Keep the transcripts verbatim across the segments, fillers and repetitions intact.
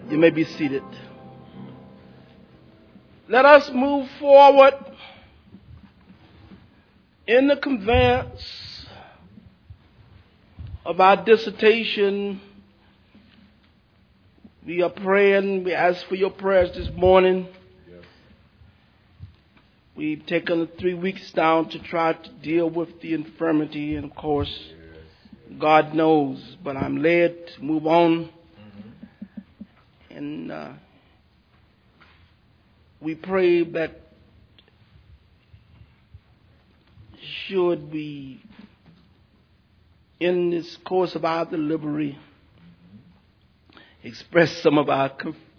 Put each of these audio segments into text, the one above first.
You may be seated. Let us move forward in the conveyance of our dissertation. We are praying. We ask for your prayers this morning. Yes. We've taken three weeks down to try to deal with the infirmity, and of course, yes. God knows, but I'm led to move on. Mm-hmm. And uh, we pray that should we, in this course of our delivery, express some of our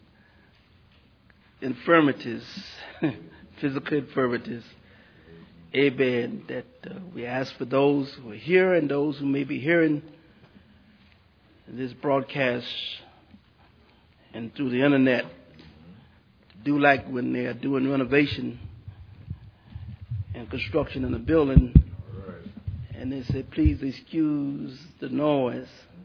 infirmities, physical infirmities, amen, that uh, we ask for those who are here and those who may be hearing this broadcast and through the internet, do like when they are doing renovation and construction in a building, and they say, please excuse the noise.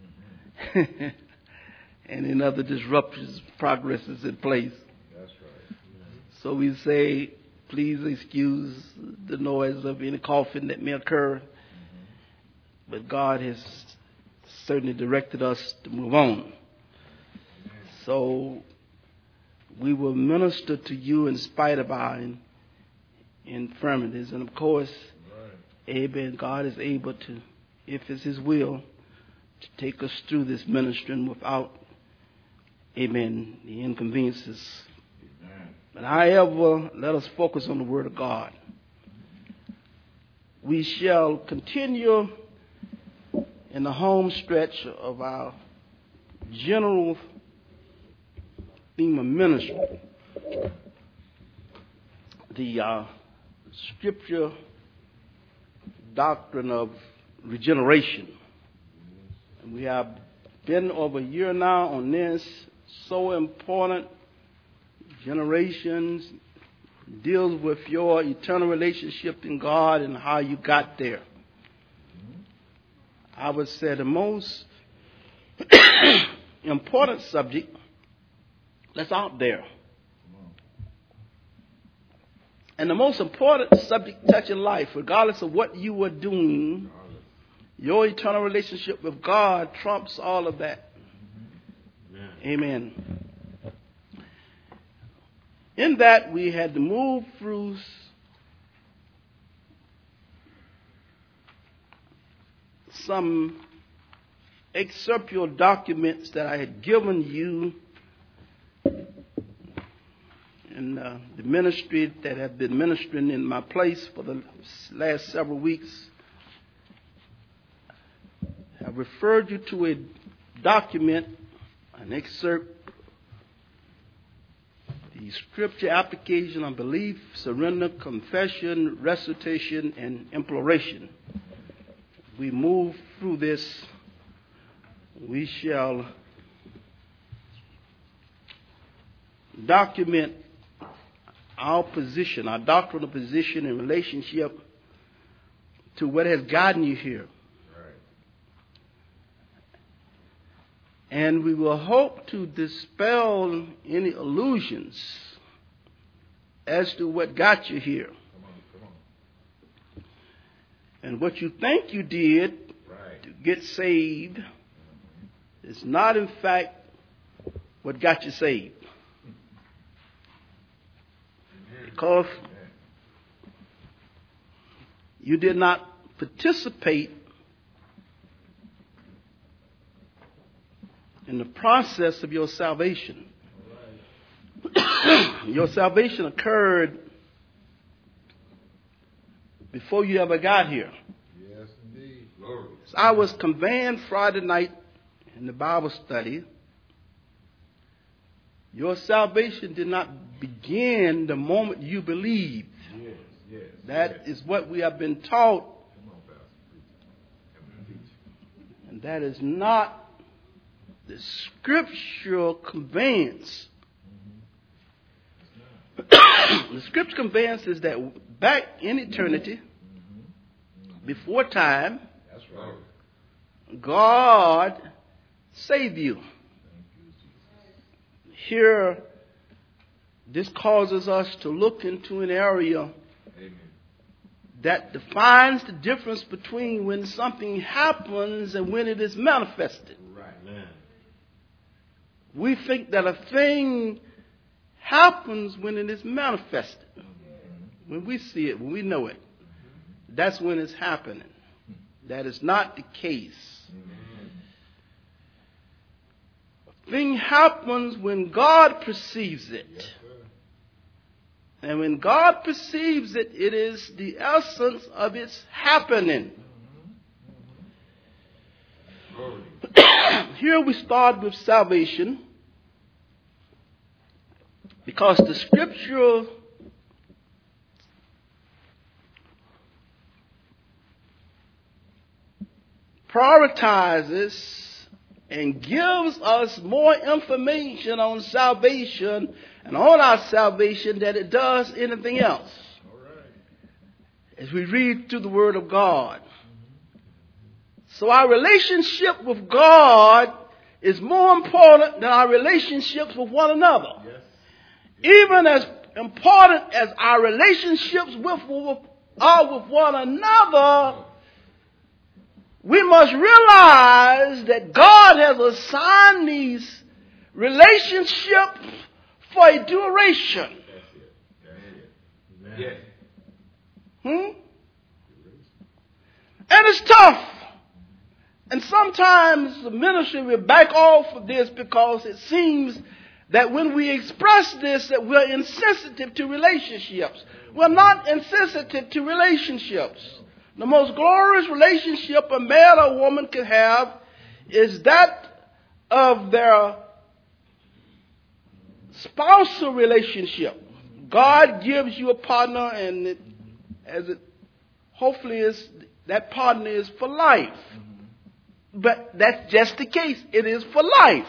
And in other disruptions, progresses in place. That's right. Mm-hmm. So we say, please excuse the noise of any coughing that may occur. Mm-hmm. But God has certainly directed us to move on. Mm-hmm. So we will minister to you in spite of our in, infirmities. And of course, right. Amen, God is able to, if it's His will, to take us through this ministry without, amen, the inconveniences. Amen. But however, let us focus on the Word of God. We shall continue in the home stretch of our general theme of ministry, the uh, scripture doctrine of regeneration. And we have been over a year now on this. So important. Generations deals with your eternal relationship in God and how you got there. I would say the most important subject that's out there. And the most important subject touching life, regardless of what you were doing, your eternal relationship with God trumps all of that. Amen. In that, we had to move through some excerptual documents that I had given you in uh, the ministry that have been ministering in my place for the last several weeks. I referred you to a document, an excerpt, the scripture application on belief, surrender, confession, recitation, and imploration. We move through this. We shall document our position, our doctrinal position in relationship to what has gotten you here. And we will hope to dispel any illusions as to what got you here. Come on, come on. And what you think you did right. to get saved is not, in fact, what got you saved. Because you did not participate in the process of your salvation. Right. Your salvation occurred before you ever got here. Yes, indeed. Glory. So I was conveying Friday night in the Bible study. Your salvation did not begin the moment you believed. Yes, yes. That yes. is what we have been taught. Come on, Pastor. And that is not the scriptural conveyance. Mm-hmm. The scriptural conveyance is that back in eternity, mm-hmm. before time, that's right. God saved you. here, this causes us to look into an area Amen. that defines the difference between when something happens and when it is manifested. Right. Amen. We think that a thing happens when it is manifested. When we see it, when we know it, that's when it's happening. That is not the case. A thing happens when God perceives it. Yes, sir. And when God perceives it, it is the essence of its happening. Glory. Here we start with salvation, because the scripture prioritizes and gives us more information on salvation and on our salvation than it does anything else. All right. As we read through the Word of God. So our relationship with God is more important than our relationships with one another. Yes. Even as important as our relationships with, with, are with one another, we must realize that God has assigned these relationships for a duration. That's it. That's it. Amen. Yes. Hmm? And it's tough. And sometimes the ministry will back off of this because it seems that when we express this, that we're insensitive to relationships. We're not insensitive to relationships. The most glorious relationship a man or woman can have is that of their spousal relationship. God gives you a partner, and it, as it hopefully is, that partner is for life. But that's just the case. It is for life.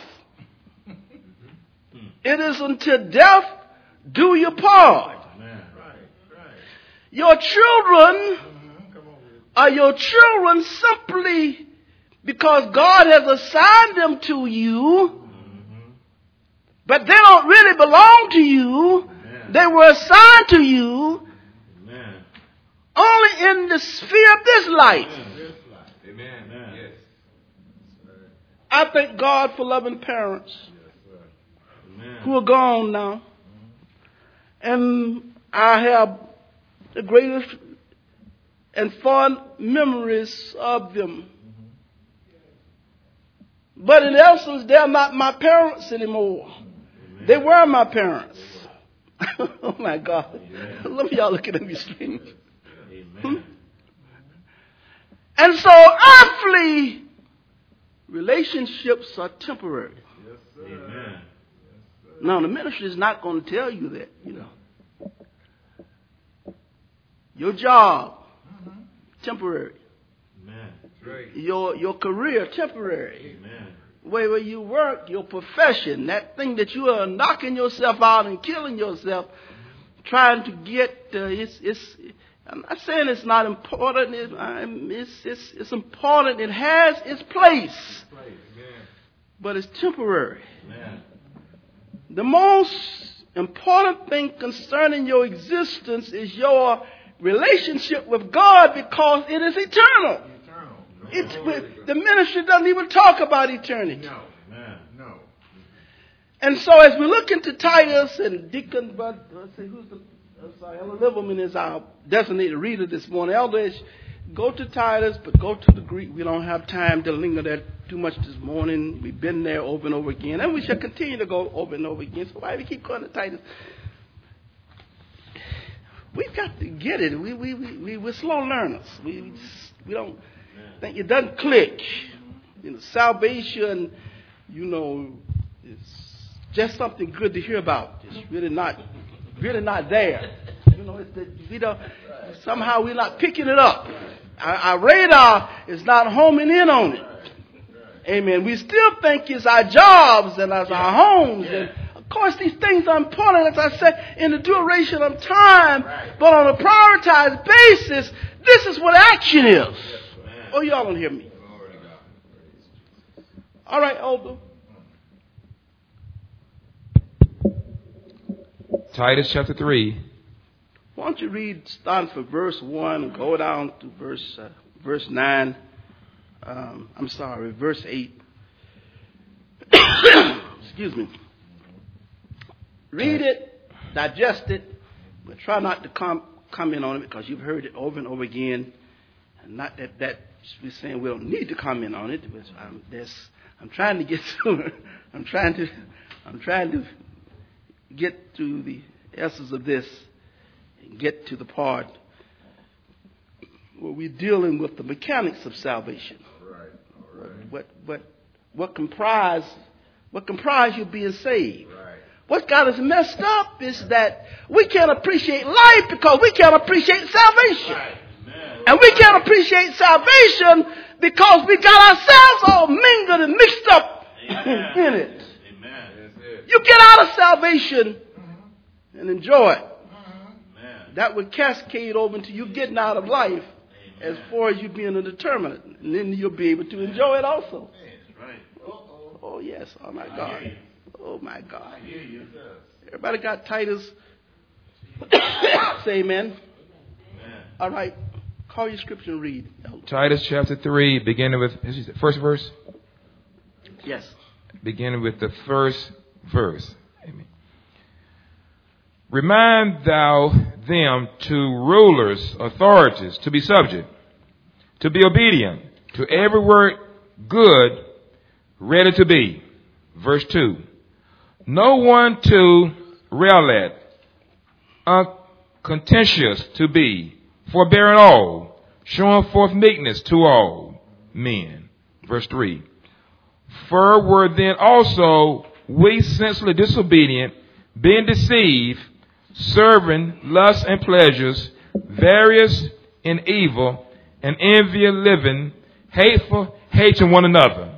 It is until death do you part. Amen. Right. Right. Your children Mm-hmm. Come on. are your children simply because God has assigned them to you, Mm-hmm. but they don't really belong to you. Amen. They were assigned to you Amen. only in the sphere of this life. Amen. This life. Amen. Amen. Yes. That's right. I thank God for loving parents Yes, sir. Amen. who are gone now. And I have the greatest and fond memories of them. But in essence, they're not my parents anymore. Amen. They were my parents. Oh my God. Yeah. Some of y'all looking at me strange. Amen. And so earthly relationships are temporary. Yes, sir. Amen. Now the ministry is not going to tell you that, you know. Your job, temporary. Amen. That's right. Your your career, temporary. Amen. Where where you work, your profession, that thing that you are knocking yourself out and killing yourself, trying to get, uh, it's, it's, I'm not saying it's not important. It, I'm, it's, it's, it's important. It has its place, Right. Amen. but it's temporary. Amen. The most important thing concerning your existence is your relationship with God, because it is eternal. Eternal. It, the ministry doesn't even talk about eternity. No. Amen. No. And so as we look into Titus, and Deacon, but let's see, who's the, I'm sorry, Elder Liverman is our designated reader this morning. Elder, is, go to Titus, but go to the Greek. We don't have time to linger there too much this morning. We've been there over and over again, and we shall continue to go over and over again. So why we keep going to Titus? We've got to get it. We, we, we, we, we're slow learners. We, we, just, we don't think it doesn't click. You know, salvation, you know, is just something good to hear about. It's really not, really not there. You know, it's the, we don't, somehow we're not picking it up. Our, our radar is not homing in on it. Amen. We still think it's our jobs and as our homes. And of course, these things are important, as I said, in the duration of time. But on a prioritized basis, this is what action is. Oh, y'all don't hear me. Glory to God. All right, Older. Titus chapter three. Why don't you read starting from verse one and go down to verse uh, verse nine. Um, I'm sorry, verse eight. Excuse me. Read it, digest it, but try not to com- comment on it because you've heard it over and over again. And not that that we're saying we don't need to comment on it. But I'm, there's, I'm trying to get to. I'm trying to. I'm trying to get to the essence of this and get to the part where we're dealing with the mechanics of salvation. All right. All right. What what what comprise what comprise you being saved? Right. What got us messed up is that we can't appreciate life because we can't appreciate salvation. Right. Amen. And we can't appreciate salvation because we got ourselves all mingled and mixed up Amen. in it. Amen. That's it. You get out of salvation and enjoy it. Amen. That would cascade over into you getting out of life as Amen. far as you being a determinant. And then you'll be able to enjoy it also. That's right. Oh, yes. Oh, my I God. hear you. Oh, my God. I hear you. Everybody got Titus? Say amen. Amen. All right. Call your scripture and read. Titus chapter three, beginning with first verse. Yes. Beginning with the first verse. Amen. Remind thou them to rulers, authorities, to be subject, to be obedient, to every word good, ready to be. Verse two. No one to rail at, uncontentious to be, forbearing all, showing forth meekness to all men. Verse three. For were then also we senselessly disobedient, being deceived, serving lusts and pleasures, various in evil, and envy living, hateful, hating one another.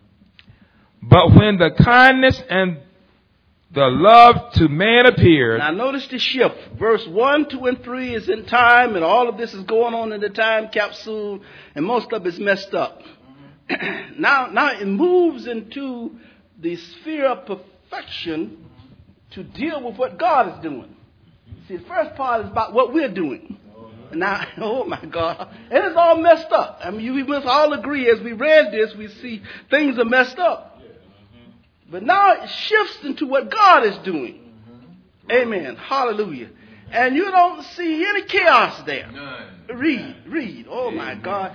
But when the kindness and the love to man appeared. Now notice the shift. Verse one, two, and three is in time, and all of this is going on in the time capsule, and most of it's messed up. now, now it moves into the sphere of perfection to deal with what God is doing. See, the first part is about what we're doing. Now, oh my God, and it's all messed up. I mean, you, we must all agree as we read this, we see things are messed up. But now it shifts into what God is doing. Amen. Hallelujah. And you don't see any chaos there. None. Read, read. Oh my God.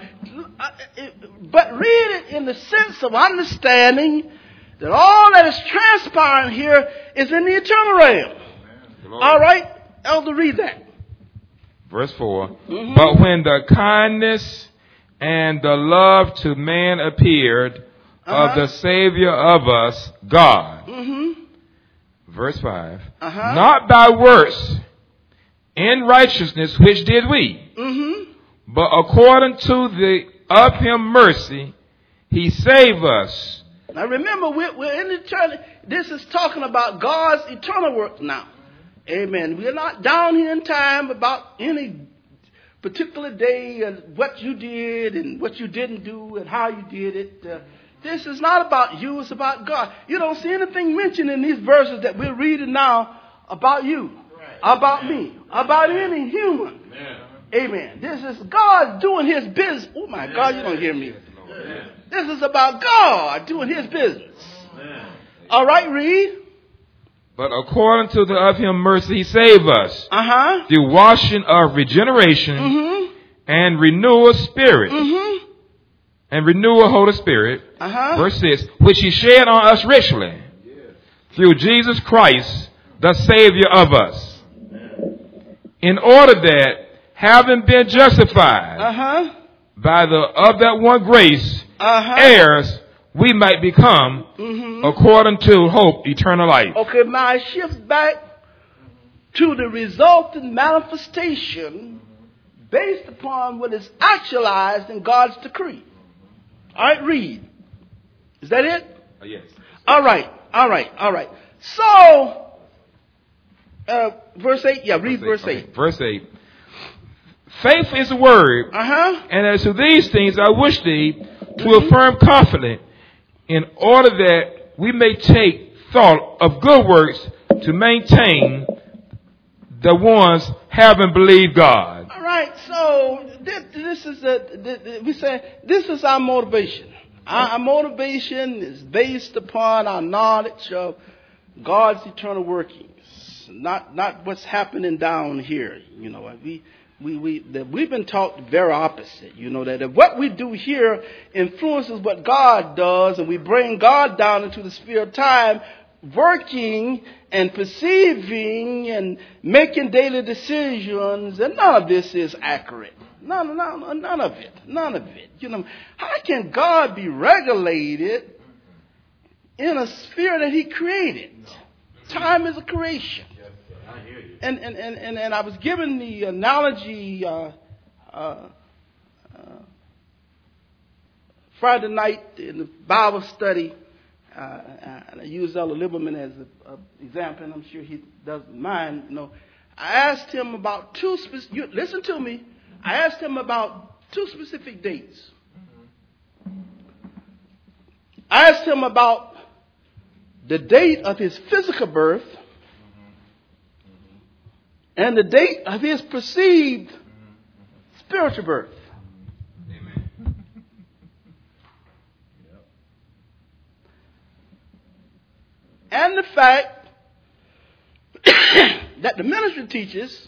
But read it in the sense of understanding that all that is transpiring here is in the eternal realm. All right? Elder, read that. Verse four. Mm-hmm. But when the kindness and the love to man appeared, Uh-huh. of the Savior of us, God. Mm-hmm. Verse five. Uh-huh. Not by works in righteousness which did we, Mm-hmm. but according to the of him mercy, he saved us. Now remember, we're, we're in eternity. This is talking about God's eternal work now. Amen. We're not down here in time about any particular day and what you did and what you didn't do and how you did it. Uh, This is not about you, it's about God. You don't see anything mentioned in these verses that we're reading now about you, Right. about Amen. me, about any human. Amen. Amen. This is God doing his business. Oh my God, you don't hear me. Amen. This is about God doing his business. Amen. All right, read. But according to the of him mercy, he saved us Uh-huh. through washing of regeneration Mm-hmm. and renewal of spirit. Mm-hmm. And renew a Holy Spirit, Uh-huh. verse six, which he shed on us richly through Jesus Christ, the Savior of us, in order that, having been justified Uh-huh. by the of that one grace, Uh-huh. heirs, we might become, Mm-hmm. according to hope, eternal life. Okay, now I shift back to the resultant manifestation based upon what is actualized in God's decree. All right, read. Is that it? Uh, yes. All right, all right, all right. So, uh, verse eight, yeah, read verse Okay, eight. Verse eight. Faith is the word, Uh-huh. and as to these things I wish thee to affirm confident, in order that we may take thought of good works to maintain the ones haven't believed God. All right, so this, this is a, this, we say this is our motivation. Our, our motivation is based upon our knowledge of God's eternal workings, not not what's happening down here. You know, we we we that we've been taught the very opposite. You know, that if what we do here influences what God does, and we bring God down into the sphere of time, working and perceiving and making daily decisions, and none of this is accurate. None, none, none of it. None of it. You know, how can God be regulated in a sphere that He created? Time is a creation. And and, and, and, and I was given the analogy uh, uh, uh, Friday night in the Bible study. Uh, and I use Elder Lieberman as an example, and I'm sure he doesn't mind. You know, I asked him about two specific. Listen to me. I asked him about two specific dates. I asked him about the date of his physical birth and the date of his perceived spiritual birth. And the fact that the ministry teaches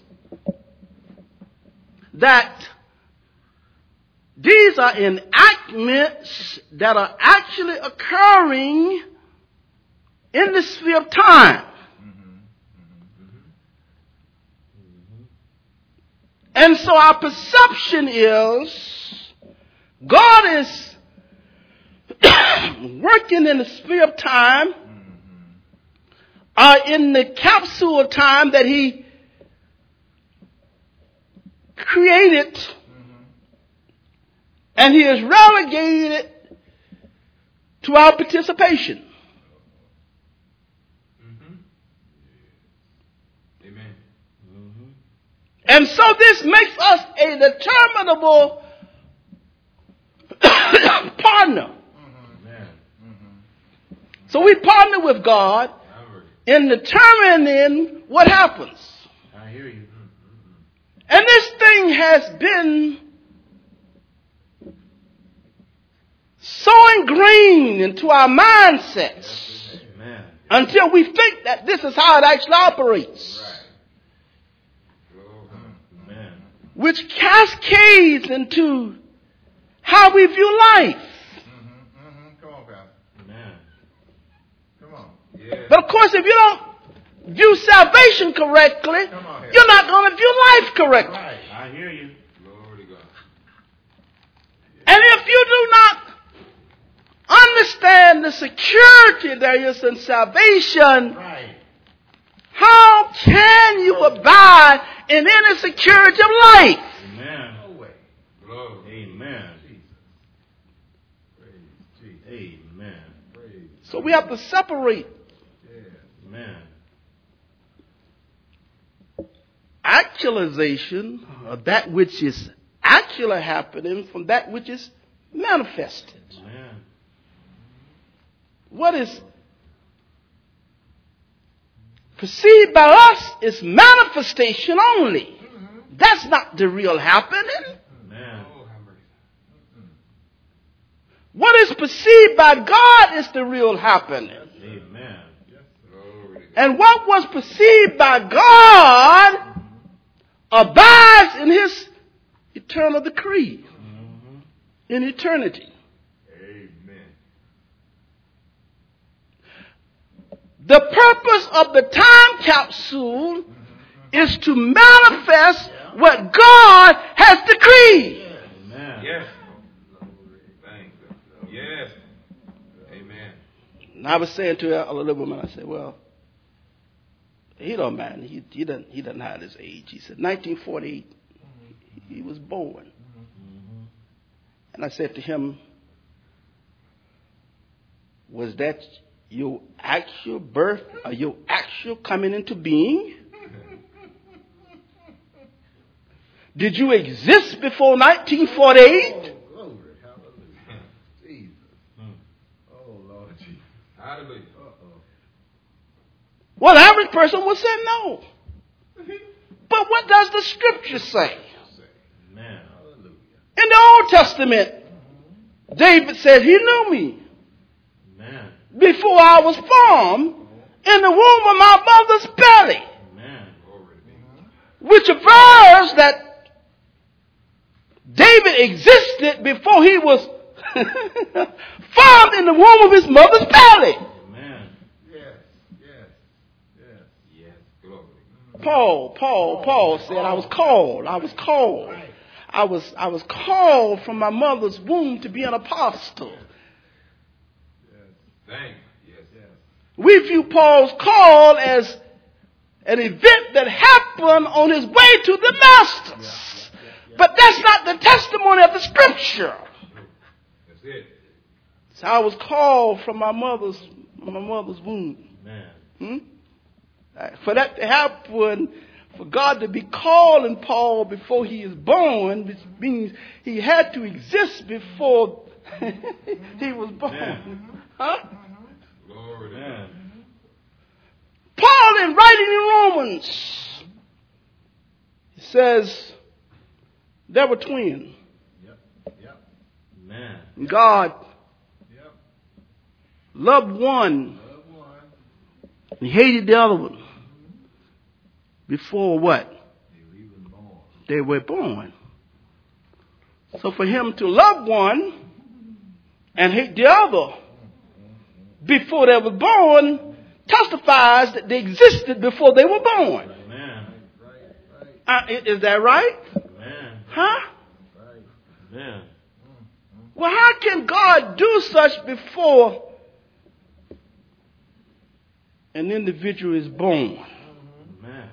that these are enactments that are actually occurring in the sphere of time. And so our perception is God is working in the sphere of time, uh, in the capsule of time that He created, and He is relegated to our participation. Amen. And so this makes us a determinable partner. So we partner with God in determining what happens. I hear you. And this thing has been so ingrained into our mindsets Amen. until we think that this is how it actually operates, Amen. which cascades into how we view life. Mm-hmm, mm-hmm. Come on, Pastor. Amen. Come on. Yeah. But of course, if you don't view salvation correctly, Come on here. you're not going to view life correctly. Right. I hear you. Glory to God. And if you do not understand the security there is in salvation, Right. how can you abide in any security of life? Amen. No way. Glory. Amen. Praise Jesus. Amen. Praise. So we have to separate Yeah. Amen. actualization of that which is actually happening from that which is manifested. Amen. What is perceived by us is manifestation only. That's not the real happening. Amen. Oh, have mercy. What is perceived by God is the real happening. Amen. Glory to God. And what was perceived by God abides in His eternal decree Mm-hmm. in eternity. Amen. The purpose of the time capsule is to manifest what God has decreed. Amen. Yes. Glory. Thank you. Yes. Amen. And I was saying to a little woman, I said, well, he don't mind. He, he, doesn't, he doesn't hide his age. He said, nineteen forty-eight, he was born. And I said to him, was that your actual birth or your actual coming into being? Did you exist before nineteen forty-eight? Oh, glory. Hallelujah. Jesus. Oh, Lord Jesus. Hallelujah. Uh-oh. Well, the average person would say no. But what does the scripture say? Amen. In the Old Testament, David said he knew me Amen. before I was formed in the womb of my mother's belly. Amen. Which affirms that David existed before he was formed in the womb of his mother's belly. Amen. Yes, yes, yes, yes. Glory. Paul, Paul, Paul said, I was called, I was called. I was, I was called from my mother's womb to be an apostle. Yes. Thank you. Yes, yes. We view Paul's call as an event that happened on his way to Damascus. Yeah, yeah, yeah, yeah. But that's not the testimony of the scripture. That's it. So I was called from my mother's my mother's womb. Amen. Hmm? For that to happen, for God to be calling Paul before he is born, which means he had to exist before he was born. Amen. Huh? Glory to God. Paul, in writing in Romans, he says there were twins. Yep. Yep. Amen. God Yep. loved one Love one. and hated the other one before what? They were even born. They were born. So for him to love one and hate the other before they were born testifies that they existed before they were born. Amen. Right, right. Uh, is that right? Amen. Huh? Right. Amen. Well, how can God do such before an individual is born? Amen.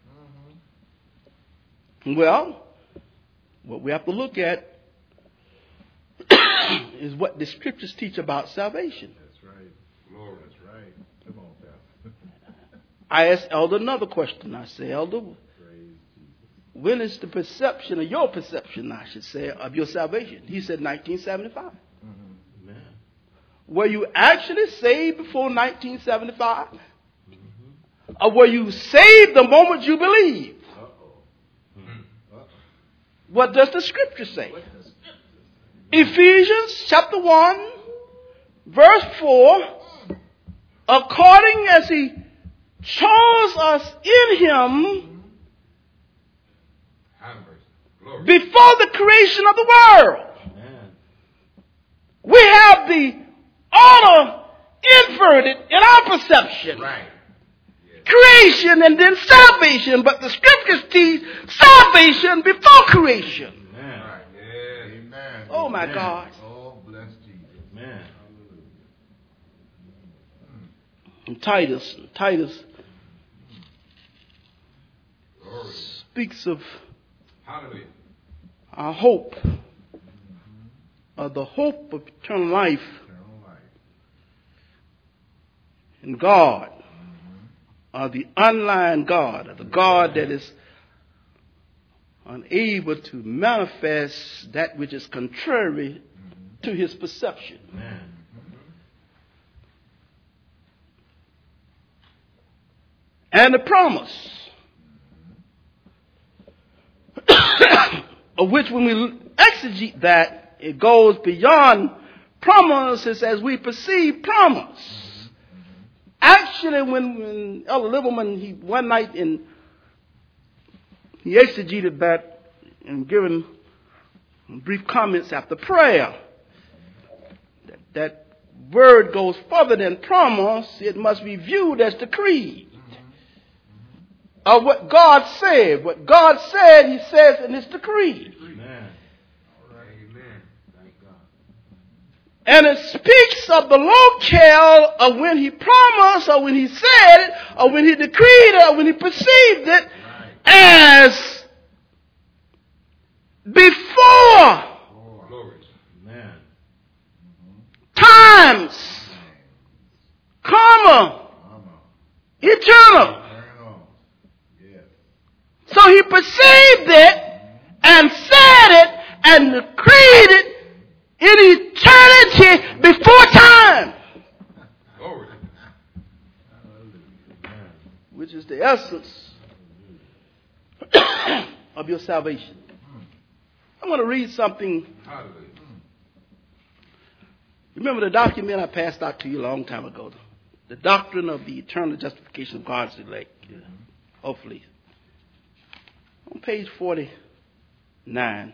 Well, what we have to look at is what the scriptures teach about salvation. That's right. Glory. That's right. Come on, Pastor. I asked Elder another question. I said, Elder, Praise Jesus. when is the perception, or your perception, I should say, of your salvation? He said nineteen seventy-five. Mm-hmm. Amen. Were you actually saved before nineteen seventy-five? Mm-hmm. Or were you saved the moment you believed? Uh-oh. Mm-hmm. Uh-oh. What does the scripture say? What does- Ephesians chapter one, verse four, according as he chose us in him Have mercy. Glory. before the creation of the world. Amen. We have the order inverted in our perception. Right. Creation and then salvation, but the scriptures teach salvation before creation. Amen. Right. Yes. Amen. Oh my Amen. God. Oh, bless Jesus. Amen. And Titus, Titus Glory. speaks of Hallelujah. our hope, of the hope of eternal life Eternal life. in God, or the unlying God, or the God that is unable to manifest that which is contrary to his perception. Amen. And the promise, of which when we exegete that, it goes beyond promises as we perceive promise. Actually, when, when Elder Liverman, he one night in, he exegeted that and given brief comments after prayer. That, that word goes further than promise. It must be viewed as the creed of what God said. What God said, he says in his decree. Amen. All right. Amen. Thank God. And it speaks of the locale of when he promised, or when he said it, or when he decreed it, or when he perceived it, Right. as before Oh, glory. Amen. times, comma, Mama. eternal. Turn on. Yes. So he perceived it and said it and decreed it in eternity before time, Glory. Hallelujah. Amen. which is the essence of your salvation. I'm going to read something. Remember the document I passed out to you a long time ago? The doctrine of the eternal justification of God's elect. Yeah. Hopefully. On page forty-nine.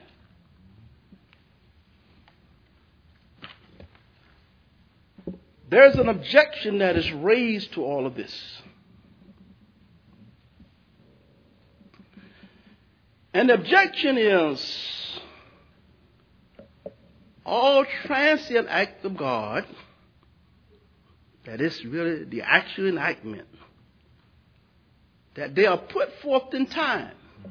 There's an objection that is raised to all of this. And the objection is all transient act of God, that is really the actual enactment, that they are put forth in time.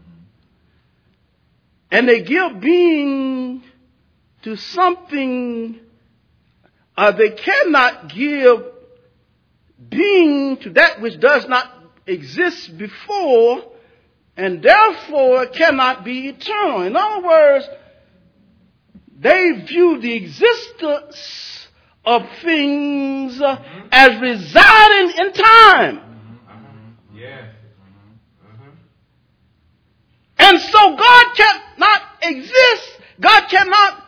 And they give being to something, uh, they cannot give being to that which does not exist before, and therefore cannot be eternal. In other words, they view the existence of things uh, mm-hmm. as residing in time. Mm-hmm. Yeah. Mm-hmm. And so God cannot exist. God cannot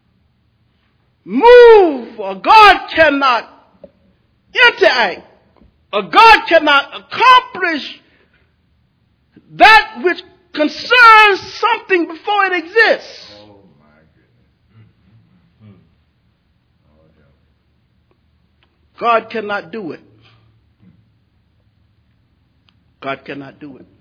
move, or God cannot interact, or God cannot accomplish that which concerns something before it exists. Oh, my goodness. Mm-hmm. Oh, yeah. God cannot do it. God cannot do it.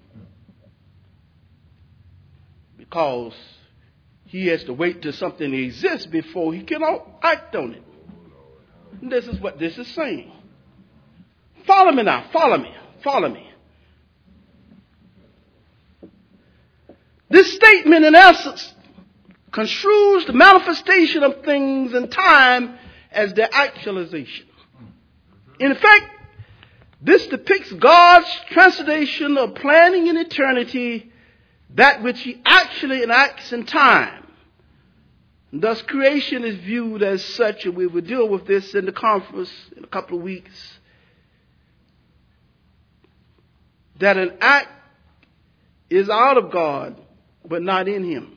Because he has to wait till something exists before he can act on it. And this is what this is saying. Follow me now. Follow me. Follow me. This statement, in essence, construes the manifestation of things in time as their actualization. In fact, this depicts God's translation of planning in eternity, that which he actually enacts in time. Thus, creation is viewed as such, and we will deal with this in the conference in a couple of weeks, that an act is out of God, but not in him.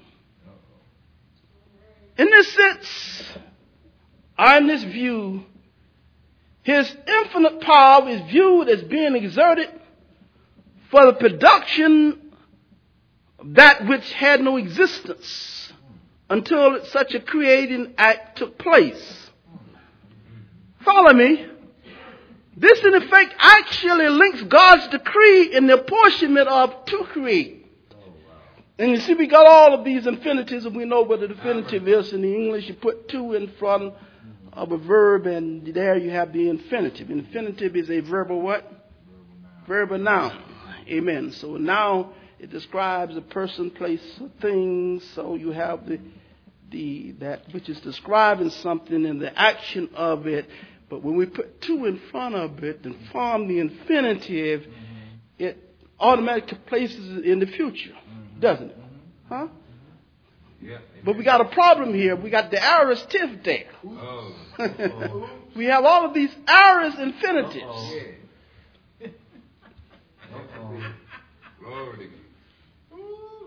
In this sense, or in this view, his infinite power is viewed as being exerted for the production of that which had no existence until such a creating act took place. Follow me. This, in effect, actually links God's decree in the apportionment of to create. And you see, we got all of these infinitives, and we know what the infinitive is. In the English, you put to in front of a verb, and there you have the infinitive. Infinitive is a verbal what? Verbal noun. Amen. So now it describes a person, place, or thing. So you have the the that which is describing something and the action of it. But when we put to in front of it and form the infinitive, it automatically places it in the future. Doesn't it? Huh? Yeah. But we got a problem here. We got the aorist tif there. Oh. Oh. We have all of these aorist infinitives. Uh-oh. Yeah. Uh-oh. Glory to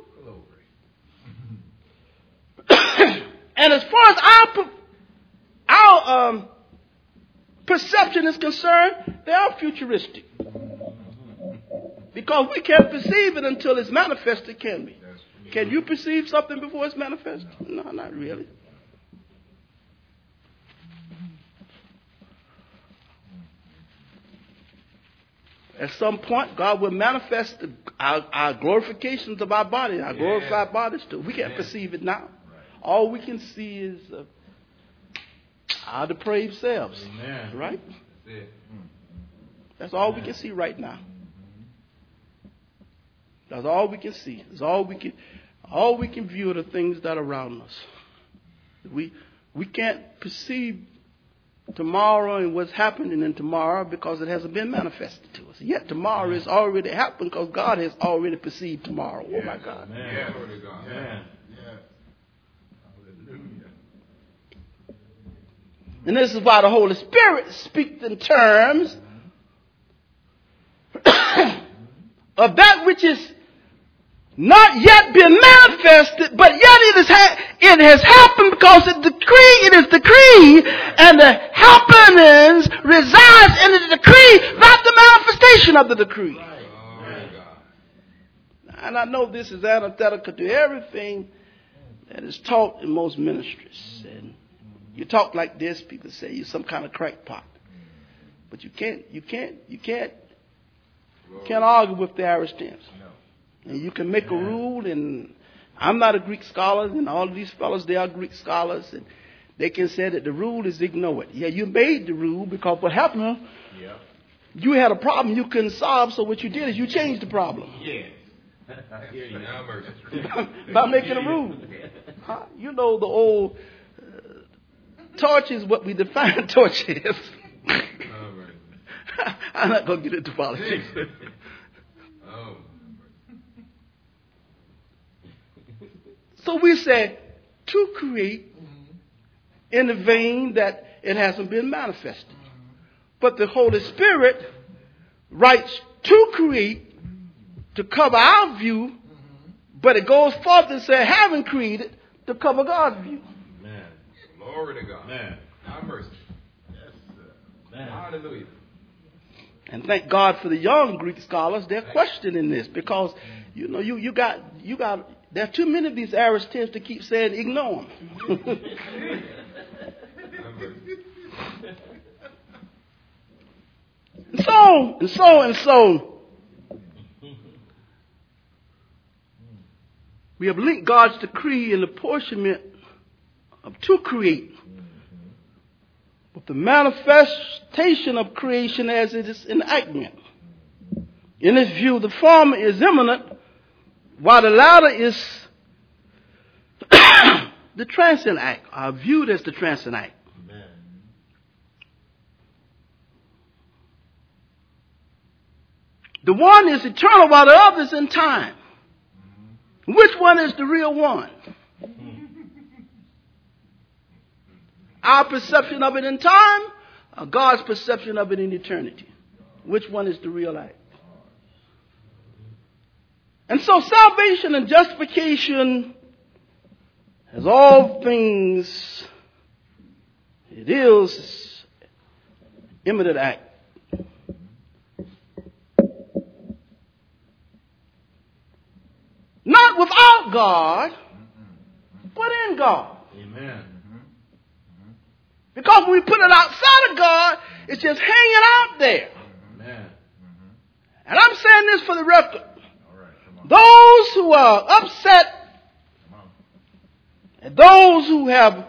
God. And as far as our, our um, perception is concerned, they are futuristic. Because we can't perceive it until it's manifested, can we? Can you perceive something before it's manifested? No, not really. At some point, God will manifest the, our, our glorifications of our body, our yeah. glorified bodies too. We can't yeah. perceive it now. Right. All we can see is uh, our depraved selves. Amen. Right? That's, That's all Amen. we can see right now. That's all we can see. That's all we can, all we can view are the things that are around us. We we can't perceive tomorrow and what's happening in tomorrow because it hasn't been manifested to us. Yet tomorrow has already happened because God has already perceived tomorrow. Yeah. Oh my God. Yeah. Yeah. God. Yeah. Yeah. Hallelujah. And this is why the Holy Spirit speaks in terms of that which is not yet been manifested, but yet it, is ha- it has happened because it, decree, it is decreed, and the happenings resides in the decree, not the manifestation of the decree. Right. And I know this is antithetical to everything that is taught in most ministries. And you talk like this, people say you're some kind of crackpot. But you can't, you can't, you can't, you can't argue with the Aristoteles. And you can make a rule, and I'm not a Greek scholar, and all of these fellows, they are Greek scholars, and they can say that the rule is ignored. Yeah, you made the rule because what happened, yeah. you had a problem you couldn't solve, so what you did is you changed the problem. Yeah. by, by making a rule. Huh? You know the old uh, torch is what we define torch is. I'm not going to get into politics. oh. So we say to create in the vein that it hasn't been manifested. But the Holy Spirit writes to create to cover our view, but it goes forth and says having created to cover God's view. Man. Glory to God. Man. Have mercy. Yes, sir. Man. Hallelujah. And thank God for the young Greek scholars. They're questioning this because, you know, you, you got, you got, there are too many of these Aristoteles to keep saying ignore them. and so, and so, and so. We have linked God's decree and apportionment of to create with the manifestation of creation as it is enactment. In this view, the former is imminent, while the latter is the transient act, are viewed as the transient act. Amen. The one is eternal, while the other is in time. Which one is the real one? Our perception of it in time, or God's perception of it in eternity? Which one is the real act? And so salvation and justification, as all things, it is imminent act. Not without God, but in God. Amen. Because when we put it outside of God, it's just hanging out there. Amen. And I'm saying this for the record. All right, those who are upset and those who have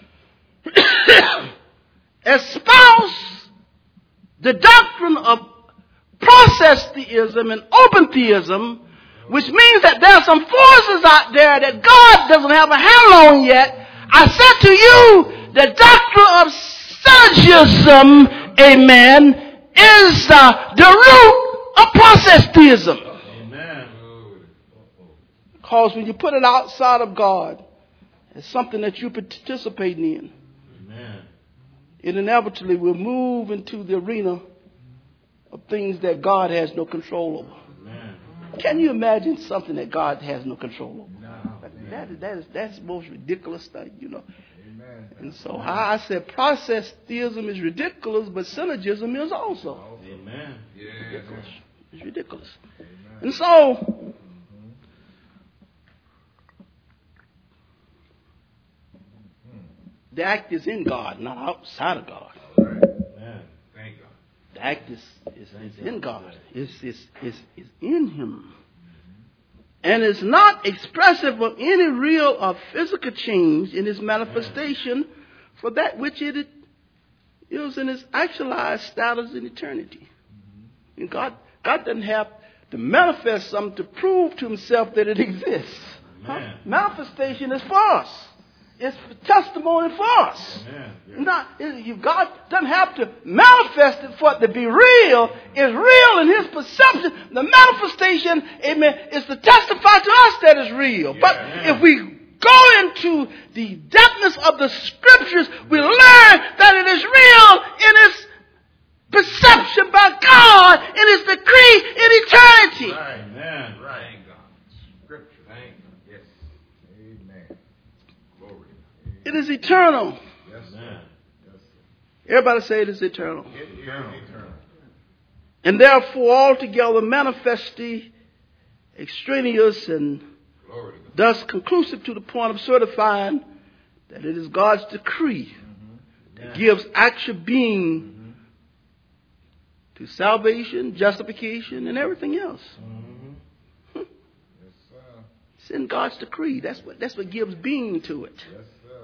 espoused the doctrine of process theism and open theism, which means that there are some forces out there that God doesn't have a handle on yet. I said to you, the doctrine of syllogism, amen, is uh, the root of process theism. Amen. Because when you put it outside of God, it's something that you're participating in. Amen. It inevitably will move into the arena of things that God has no control over. Amen. Can you imagine something that God has no control over? No. That, that is, that's the most ridiculous thing, you know. Amen. And so I said process theism is ridiculous, but syllogism is also. Amen. Ridiculous. It's ridiculous. Amen. And so the act is in God, not outside of God. All right. Amen. Thank God. The act is, is, is in God. It's, it's, it's, it's in Him. And it's not expressive of any real or physical change in its manifestation for that which it is in its actualized status in eternity. And God, God doesn't have to manifest something to prove to Himself that it exists. Huh? Manifestation is for us. It's testimony for us. Amen. Not, it, God doesn't have to manifest it for it to be real. It's real in His perception. The manifestation, amen, is to testify to us that it's real. Yeah, but amen. If we go into the depthness of the Scriptures, we learn that it is real in its perception by God, in His decree in eternity. Right, man. Right. God. Scripture. is eternal. Yes, sir. Everybody say it is eternal. Eternal. And therefore altogether manifestly extraneous and thus conclusive to the point of certifying that it is God's decree mm-hmm. that yeah. gives actual being mm-hmm. to salvation, justification, and everything else. Mm-hmm. Yes, sir. It's in God's decree. That's what that's what gives being to it. Yes, sir.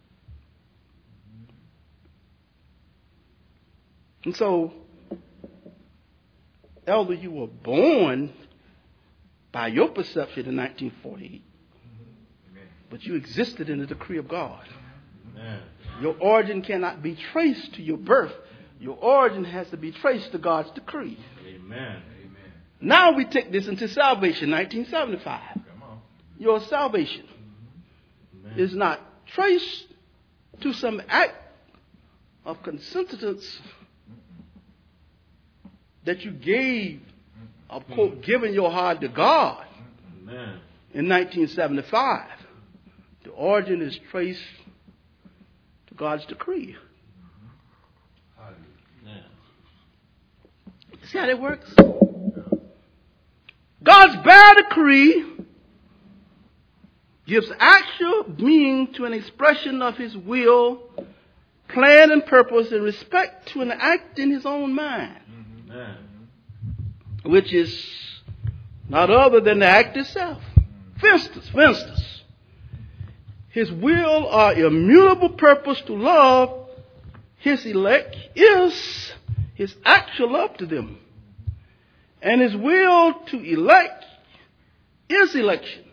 Mm-hmm. And so, Elder, you were born by your perception in nineteen forty-eight. Amen. But you existed in the decree of God. Amen. Your origin cannot be traced to your birth. Your origin has to be traced to God's decree. Amen. Now we take this into salvation, nineteen seventy-five. Come on. Your salvation Amen. Is not traced to some act of consentence that you gave, of quote, giving your heart to God Amen. In nineteen seventy-five. The origin is traced to God's decree. Amen. See how that works? God's bare decree gives actual meaning to an expression of his will, plan, and purpose in respect to an act in his own mind. Amen. Which is not other than the act itself. For instance, for instance, his will or immutable purpose to love his elect is his actual love to them. And his will to elect is election.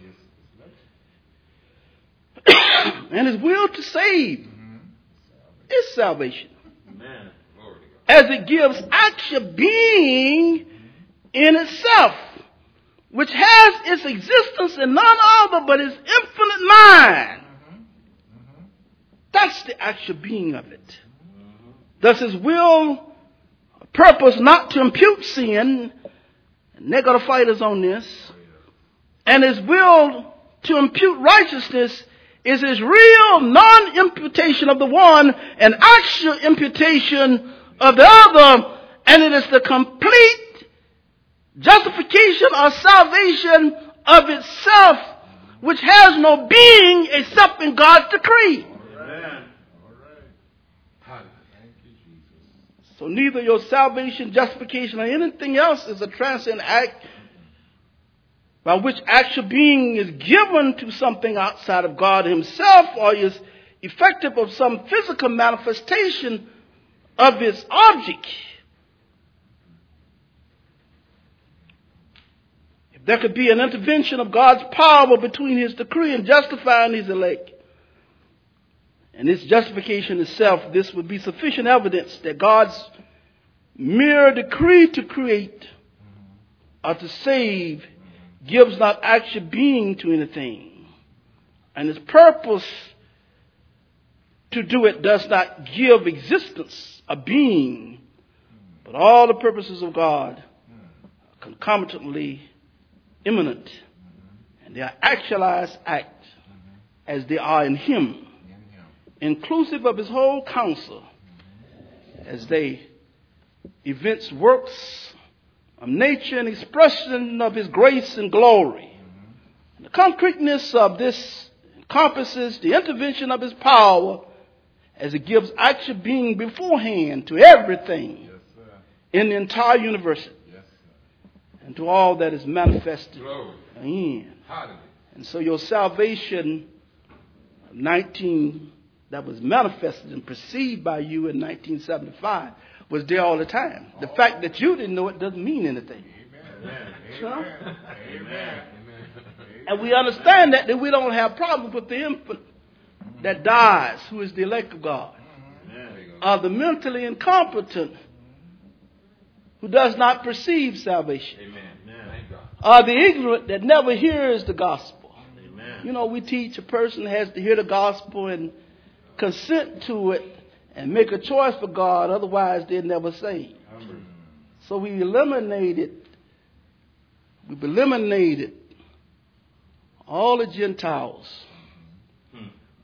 And his will to save is salvation. Amen. As it gives actual being in itself, which has its existence in none other but his infinite mind. Mm-hmm. Mm-hmm. That's the actual being of it. Mm-hmm. Thus his will, purpose not to impute sin, and they're going to fight us on this, and his will to impute righteousness is his real non-imputation of the one and actual imputation of the other, and it is the complete justification or salvation of itself, which has no being except in God's decree. Amen. All right. Thank you, Jesus. So neither your salvation, justification, or anything else is a transcendent act by which actual being is given to something outside of God himself, or is effective of some physical manifestation of its object. If there could be an intervention of God's power between his decree and justifying his elect, and its justification itself, this would be sufficient evidence that God's mere decree to create or to save gives not actual being to anything, and his purpose to do it does not give existence a being, but all the purposes of God are concomitantly imminent, and they are actualized act as they are in him, inclusive of his whole counsel, as they evince works of nature and expression of his grace and glory. And the concreteness of this encompasses the intervention of his power as it gives actual being beforehand to everything yes, in the entire universe, yes, and to all that is manifested in. And so your salvation of nineteen that was manifested and perceived by you in nineteen seventy-five was there all the time. The fact that you didn't know it doesn't mean anything. Amen. Amen. Amen. And we understand that, that we don't have problems with the infant that dies, who is the elect of God, or the mentally incompetent who does not perceive salvation, or the ignorant that never hears the gospel. Amen. You know, we teach a person has to hear the gospel and consent to it and make a choice for God, otherwise they're never saved. Amen. So we eliminated, we've eliminated all the Gentiles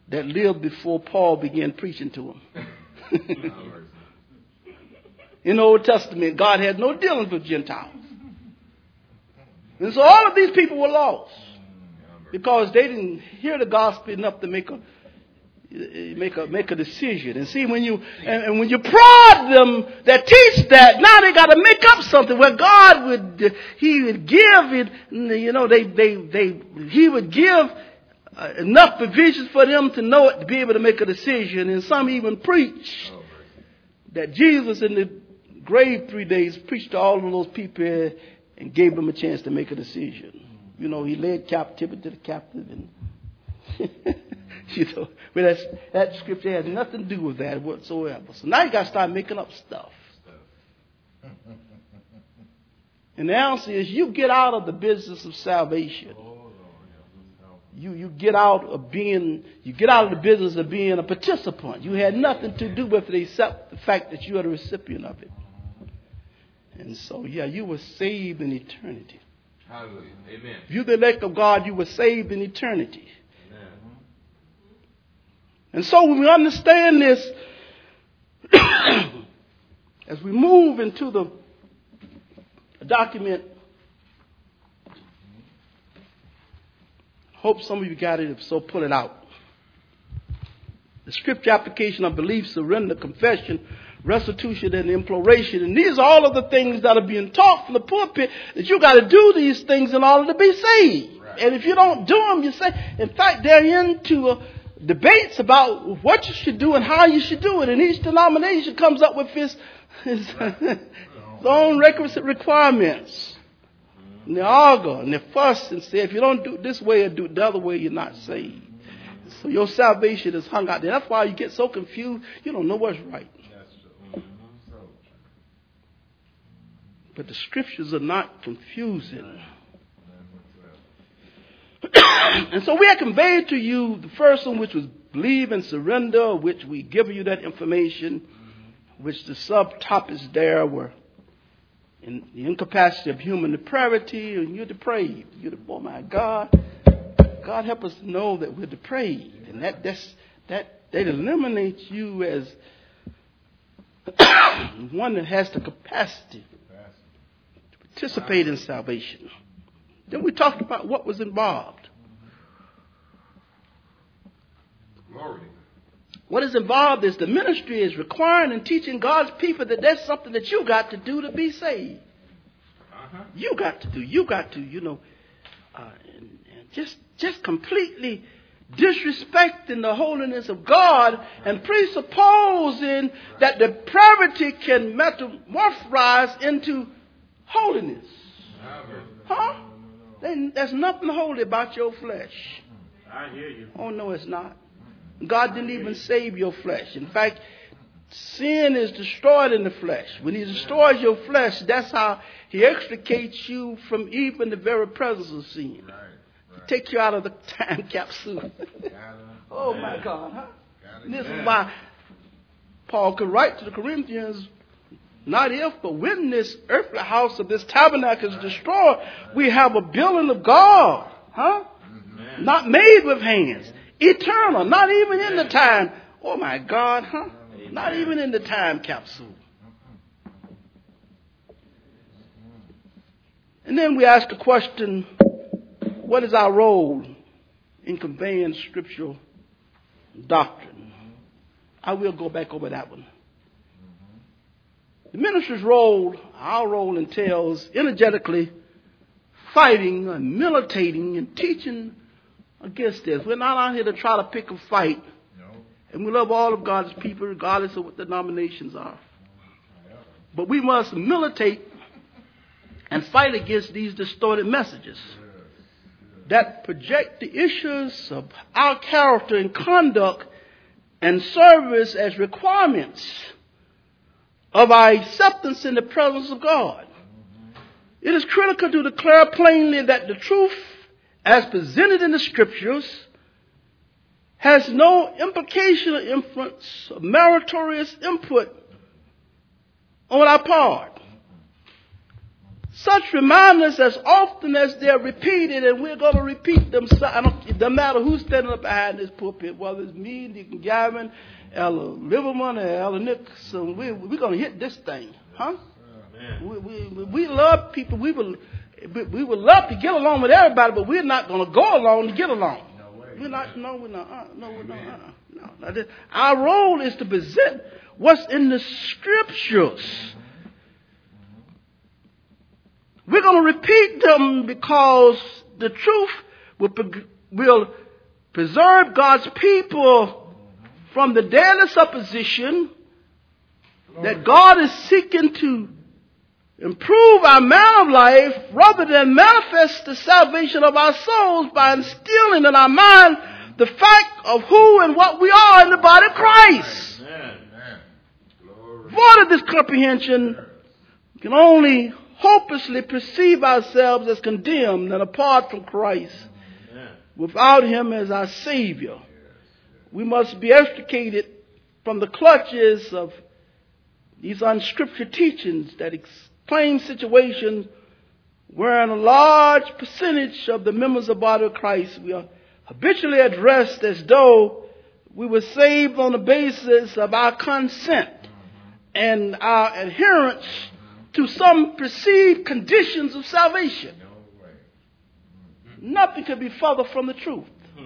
that lived before Paul began preaching to them. In the Old Testament, God had no dealings with Gentiles. And so all of these people were lost because they didn't hear the gospel enough to make a make a make a decision. And see, when you and, and when you prod them that teach that, now they got to make up something where God would He would give it. You know, they they they He would give uh, enough provisions for them to know it, to be able to make a decision. And some even preach that Jesus in the grave three days preached to all of those people and gave them a chance to make a decision. You know, he led captivity to the captive, and you know, but that's, that scripture has nothing to do with that whatsoever. So now you got to start making up stuff. And the answer is, you get out of the business of salvation. You you get out of being you get out of the business of being a participant. You had nothing to do with it except the fact that you are the recipient of it. And so, yeah, you were saved in eternity. Hallelujah. Amen. If you're the elect of God, you were saved in eternity. Amen. And so when we understand this, as we move into the document, hope some of you got it. If so, pull it out. The scripture application of belief, surrender, confession, restitution, and imploration. And these are all of the things that are being taught from the pulpit, that you got to do these things in order to be saved. Right. And if you don't do them, you say, in fact, they're into uh, debates about what you should do and how you should do it. And each denomination comes up with his, his, his own requisite requirements. And they argue and they fuss and say, if you don't do it this way or do it the other way, you're not saved. So your salvation is hung out there. That's why you get so confused. You don't know what's right. But the scriptures are not confusing. And so we have conveyed to you the first one, which was believe and surrender, which we give you that information, which the subtopics there were in the incapacity of human depravity, and you're depraved. You're the, oh my God. God help us know that we're depraved. And that that's, that that eliminates you as one that has the capacity to participate in salvation. Then we talked about what was involved. Glory. What is involved is the ministry is requiring and teaching God's people that that's something that you got to do to be saved. Uh-huh. You got to do. You got to, you know, uh, and, and just just completely disrespecting the holiness of God and presupposing that depravity can metamorphose into holiness. Huh? There's nothing holy about your flesh. I hear you. Oh, no, it's not. God didn't even save your flesh. In fact, sin is destroyed in the flesh. When he destroys your flesh, that's how he extricates you from even the very presence of sin. Right, right. Take you out of the time capsule. Oh, my God. Huh? This is why Paul could write to the Corinthians, not if, but when this earthly house of this tabernacle is destroyed, we have a building of God. Huh? Amen. Not made with hands. Eternal. Not even in the time. Oh, my God. Huh? Amen. Not even in the time capsule. And then we ask the question, what is our role in conveying scriptural doctrine? I will go back over that one. The minister's role, our role, entails energetically fighting and militating and teaching against this. We're not out here to try to pick a fight. No. And we love all of God's people, regardless of what denominations are. But we must militate and fight against these distorted messages that project the issues of our character and conduct and service as requirements of our acceptance in the presence of God. It is critical to declare plainly that the truth as presented in the scriptures has no implication or inference or meritorious input on our part. such reminders as often as they're repeated, and we're going to repeat them. I don't, it doesn't matter who's standing up behind this pulpit, whether it's me, Deacon Gavin, Ella Liverman, or Ella Nicholson, we, we're going to hit this thing, huh? We, we, we love people. We would, we would love to get along with everybody, but we're not going to go along to get along. We're not, no, we're not, uh, no, we're not, uh, no, no, this, our role is to present what's in the scriptures. We're going to repeat them because the truth will, will preserve God's people from the daily supposition that God is seeking to improve our manner of life rather than manifest the salvation of our souls by instilling in our mind the fact of who and what we are in the body of Christ. Void of this comprehension, we can only hopelessly perceive ourselves as condemned and apart from Christ. Without Him as our Savior, we must be extricated from the clutches of these unscriptured teachings that explain situations wherein a large percentage of the members of the body of Christ we are habitually addressed as though we were saved on the basis of our consent and our adherence to some perceived conditions of salvation. Nothing could be further from the truth.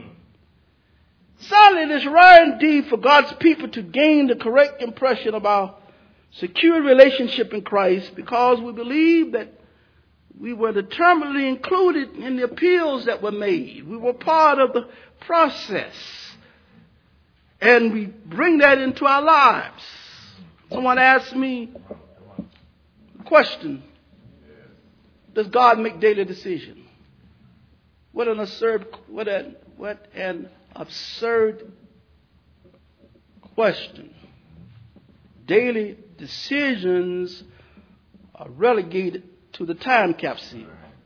Sadly, it is rare indeed for God's people to gain the correct impression of our secure relationship in Christ because we believe that we were determinedly included in the appeals that were made. We were part of the process. And we bring that into our lives. Someone asked me a question. Does God make daily decisions? What an absurd, what an, what an absurd question. Daily decisions are relegated to the time capsule.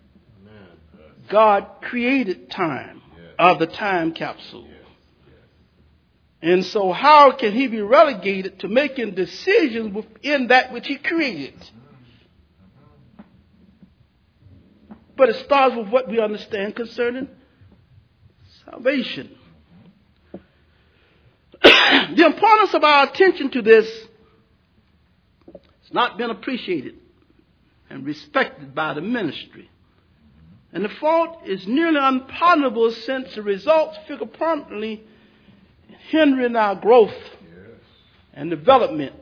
God created time of the time capsule. And so how can He be relegated to making decisions within that which He created? But it starts with what we understand concerning salvation. The importance of our attention to this has not been appreciated and respected by the ministry. And the fault is nearly unpardonable since the results figure prominently in hindering our growth and development.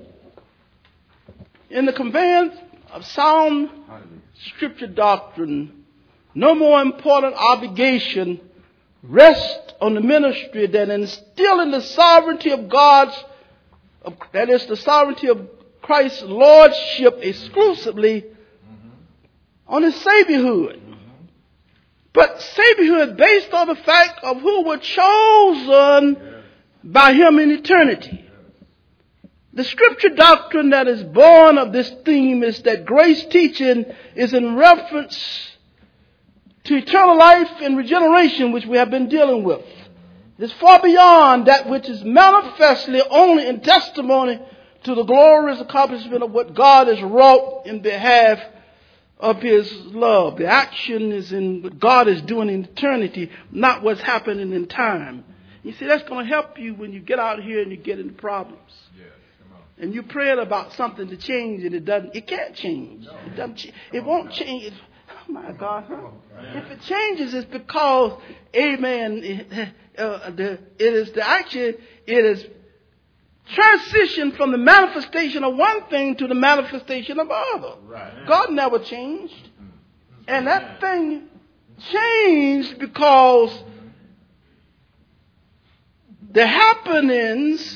In the conveyance of sound Scripture doctrine, no more important obligation rests on the ministry than instilling the sovereignty of God's, of, that is the sovereignty of Christ's lordship exclusively mm-hmm. on His Saviorhood. Mm-hmm. But Saviorhood based on the fact of who were chosen yeah. by Him in eternity. The Scripture doctrine that is born of this theme is that grace teaching is in reference to eternal life and regeneration, which we have been dealing with. It is far beyond that which is manifestly only in testimony to the glorious accomplishment of what God has wrought in behalf of His love. The action is in what God is doing in eternity, not what's happening in time. You see, that's going to help you when you get out here and you get into problems. Yeah. And you're praying about something to change, and it doesn't. It can't change. No. It doesn't. Ch- it won't change. Oh my God! Huh? If it changes, it's because, Amen. Uh, the, it is the action. It is transition from the manifestation of one thing to the manifestation of other. Right. God never changed, mm-hmm. and that thing changed because the happenings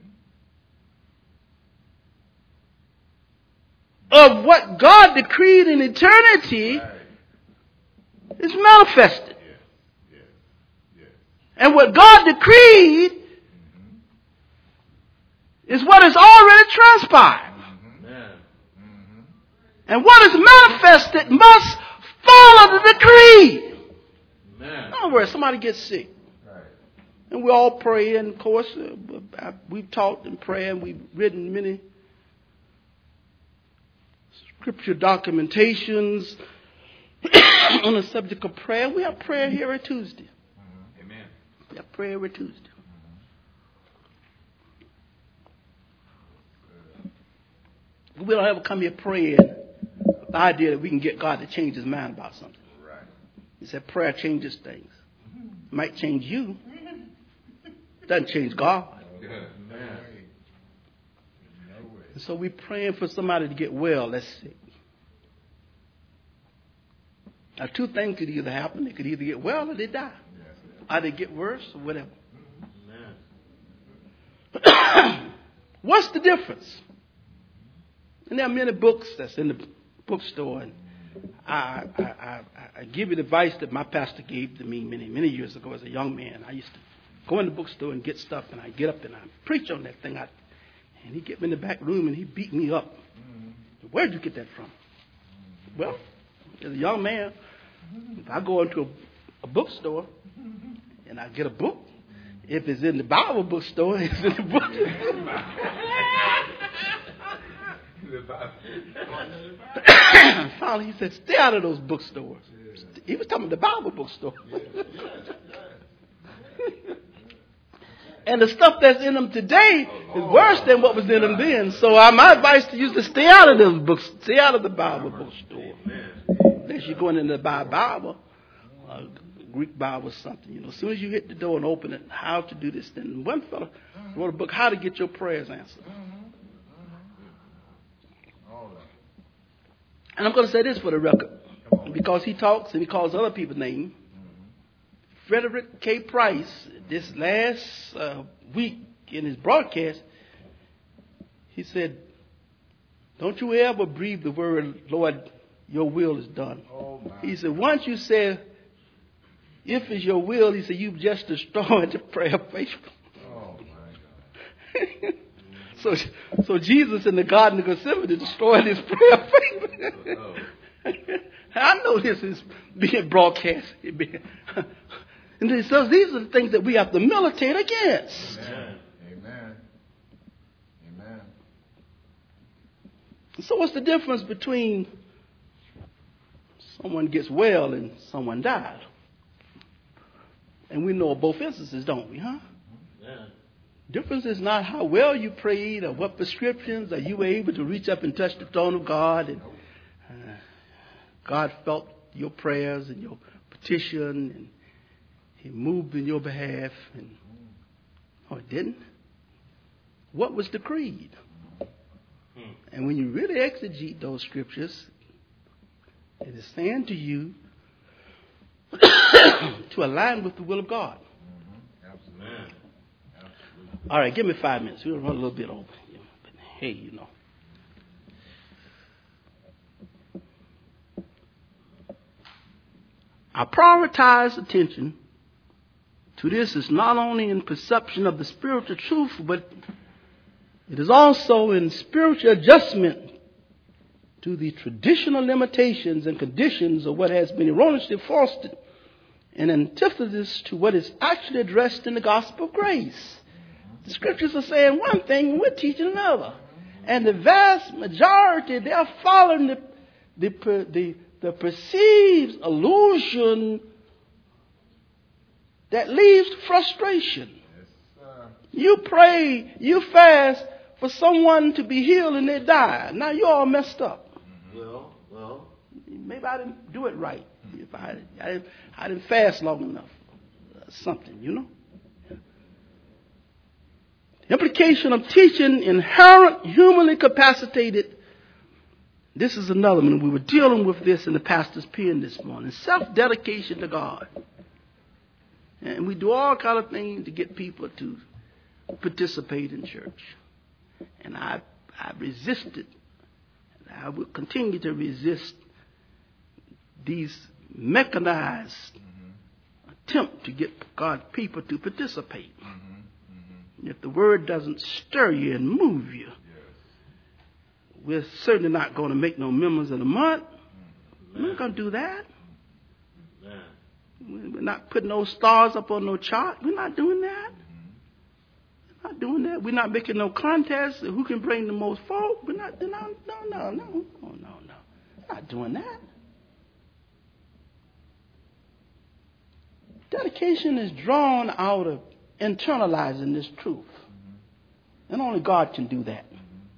of what God decreed in eternity right. is manifested. Yeah. Yeah. Yeah. And what God decreed mm-hmm. is what has already transpired. Mm-hmm. Mm-hmm. And what is manifested must follow the decree. Amen. In other words, somebody gets sick. Right. And we all pray, and of course, uh, we've talked and prayed, and we've written many scripture documentations on the subject of prayer. We have prayer here every Tuesday. Mm-hmm. Amen. We have prayer every Tuesday. Mm-hmm. We don't ever come here praying with the idea that we can get God to change his mind about something. Right. He said prayer changes things. It might change you. It doesn't change God. Yeah. And so we're praying for somebody to get well that's sick. Now, two things could either happen. They could either get well or they die. Or they get worse or whatever. What's the difference? And there are many books that's in the bookstore. And I, I, I, I give you the advice that my pastor gave to me many, many years ago as a young man. I used to go in the bookstore and get stuff, and I get up and I preach on that thing. I, and he'd get me in the back room and he'd beat me up. Mm-hmm. Where'd you get that from? Mm-hmm. Well, as a young man, if I go into a, a bookstore and I get a book, if it's in the Bible bookstore, it's in the book. Finally, he said, stay out of those bookstores. He was talking about the Bible bookstore. And the stuff that's in them today is worse than what was in them then. So uh, my advice to you is to stay out of those books. Stay out of the Bible bookstore. Unless you're going into the Bible, uh, Greek Bible or something. You know, as soon as you hit the door and open it, how to do this thing. One fellow wrote a book, How to Get Your Prayers Answered. And I'm going to say this for the record, because he talks and he calls other people's names. Frederick K. Price, this last uh, week in his broadcast, he said, don't you ever breathe the word, Lord, your will is done. Oh, he said, once you say, if it's your will, he said, you've just destroyed the prayer of faith. Oh, my God. so, so Jesus in the Garden of Gethsemane destroyed his prayer of faith. Oh. I know this is being broadcast. And so these are the things that we have to militate against. Amen. Amen. Amen. So what's the difference between someone gets well and someone dies? And we know both instances, don't we, huh? Yeah. Difference is not how well you prayed or what prescriptions are you were able to reach up and touch the throne of God and uh, God felt your prayers and your petition and he moved in your behalf, and oh, it didn't. What was decreed? Hmm. And when you really exegete those scriptures, it is saying to you to align with the will of God. Mm-hmm. Absolutely. Absolutely. All right, give me five minutes. We'll run a little bit over. But hey, you know. I prioritize attention to this is not only in perception of the spiritual truth, but it is also in spiritual adjustment to the traditional limitations and conditions of what has been erroneously fostered, an antithesis to what is actually addressed in the gospel of grace. The scriptures are saying one thing and we're teaching another. And the vast majority, they are following the, the, the, the perceived illusion that leads to frustration. Yes, you pray, you fast for someone to be healed and they die. Now you're all messed up. Well, well. Maybe I didn't do it right. If I, I, didn't, I didn't fast long enough. Uh, something, you know. Implication of teaching inherent, humanly capacitated. This is another one. We were dealing with this in the pastor's pen this morning. Self-dedication to God. And we do all kind of things to get people to participate in church. And I, I resisted. And I will continue to resist these mechanized mm-hmm. attempt to get God's people to participate. Mm-hmm. Mm-hmm. If the word doesn't stir you and move you, yes. we're certainly not going to make no members of the month. Mm-hmm. We're not going to do that. We're not putting those stars up on no chart. We're not doing that. We're not doing that. We're not making no contests. Who can bring the most folk? We're not. No, no, no, no, no, no, no. I'm not doing that. Dedication is drawn out of internalizing this truth. And only God can do that.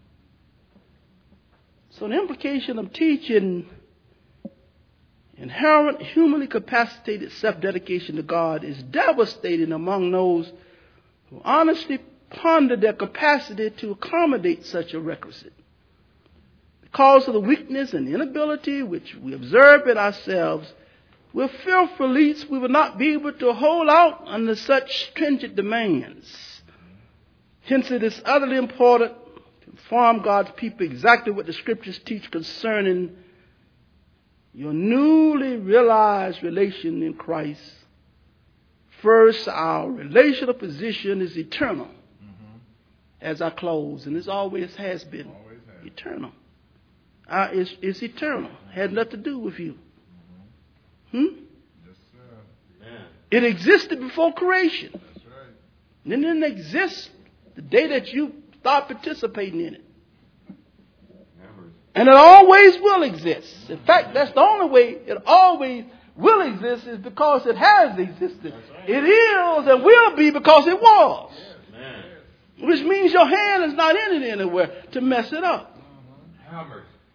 So the implication of teaching inherent, humanly capacitated self-dedication to God is devastating among those who honestly ponder their capacity to accommodate such a requisite. Because of the weakness and inability which we observe in ourselves, we're fearful lest we will not be able to hold out under such stringent demands. Hence, it is utterly important to inform God's people exactly what the Scriptures teach concerning your newly realized relation in Christ. First, our relational position is eternal. Mm-hmm. As I close, and this always has been always has. eternal. Uh, it's, it's eternal. Had nothing to do with you. Hmm? Yes, sir. Man. It existed before creation. That's right. And it didn't exist the day that you start participating in it. And it always will exist. In fact, that's the only way it always will exist is because it has existed. Right. It is and will be because it was. Yes. Which means your hand is not in it anywhere to mess it up. Uh-huh.